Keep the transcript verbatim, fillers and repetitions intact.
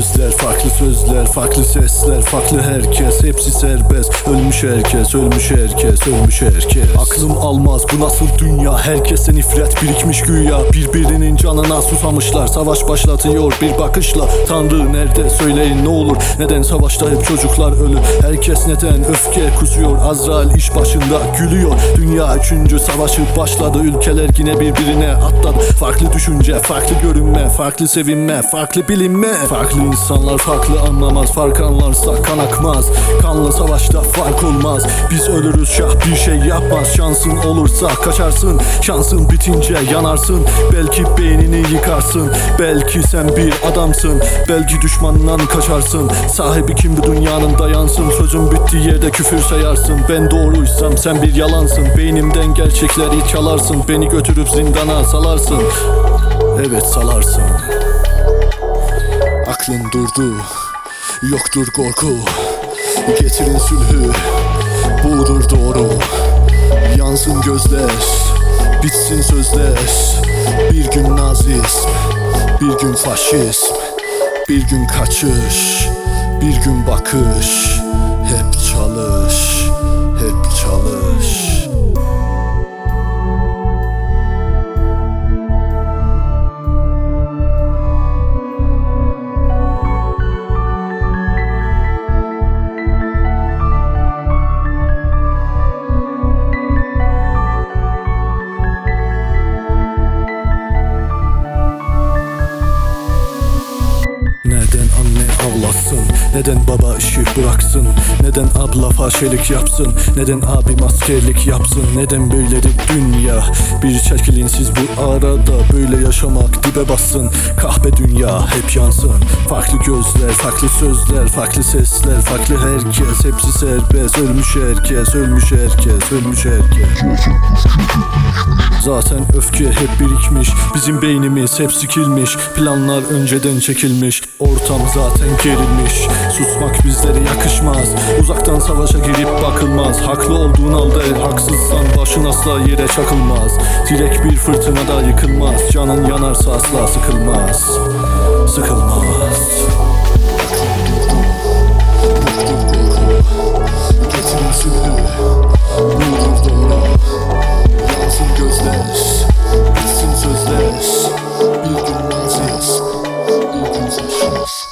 gözler, farklı sözler, farklı sesler, farklı herkes, hepsi serbest. Ölmüş herkes, ölmüş herkes, ölmüş herkes. Aklım almaz bu nasıl dünya, herkese nifret birikmiş güya. Birbirinin canına susamışlar, savaş başlatıyor bir bakışla. Tanrı nerede söyleyin ne olur, neden savaşta hep çocuklar ölür? Herkes neden öfke kusuyor, Azrail iş başında gülüyor. Dünya üçüncü savaşı başladı, ülkeler yine birbirine atladı. Farklı düşünce, farklı görünme, farklı sevinme, farklı bilinme. Farklı insanlar farklı anlamaz, fark anlarsa kan akmaz. Kanlı savaşta fark olmaz, biz ölürüz şah bir şey yapmaz. Şansın olursa kaçarsın, şansın bitince yanarsın. Belki beynini yıkarsın, belki sen bir adamsın, belki düşmandan kaçarsın. Sahibi kim bu dünyanın dayansın, sözün bittiği yerde küfür sayarsın. Ben doğruysam sen bir yalansın, beynimden gerçekleri çalarsın. Beni götürüp zindana salarsın, evet salarsın. Aklın durdu, yoktur korku, getirin sülhü, budur doğru. Yansın gözler, bitsin sözler. Bir gün nazizm, bir gün faşizm, bir gün kaçış, bir gün bakış. Hep çalış, hep çalış. Neden anne ağlasın, neden baba işi bıraksın, neden abla fahişelik yapsın, neden abi maskerlik yapsın? Neden böyledir dünya, bir çekilinsiz bu arada, böyle yaşamak dibe bassın. Kahpe dünya hep yansın, farklı gözler, farklı sözler, farklı sesler, farklı herkes, hepsi serbest. Ölmüş herkes, ölmüş herkes, ölmüş herkes. Zaten öfke hep birikmiş, bizim beynimiz hep sikilmiş. Planlar önceden çekilmiş, ortam zaten gerilmiş. Susmak bizlere yakışmaz, uzaktan savaşa girip bakılmaz. Haklı olduğun halde haksızsan başın asla yere çakılmaz. Direkt bir fırtınada yıkılmaz, canın yanarsa asla sıkılmaz, sıkılmaz. Getirin sülhü, budur doğru. Yansın gözler, bitsin sözler. Bir gün nazist, bir gün faşist.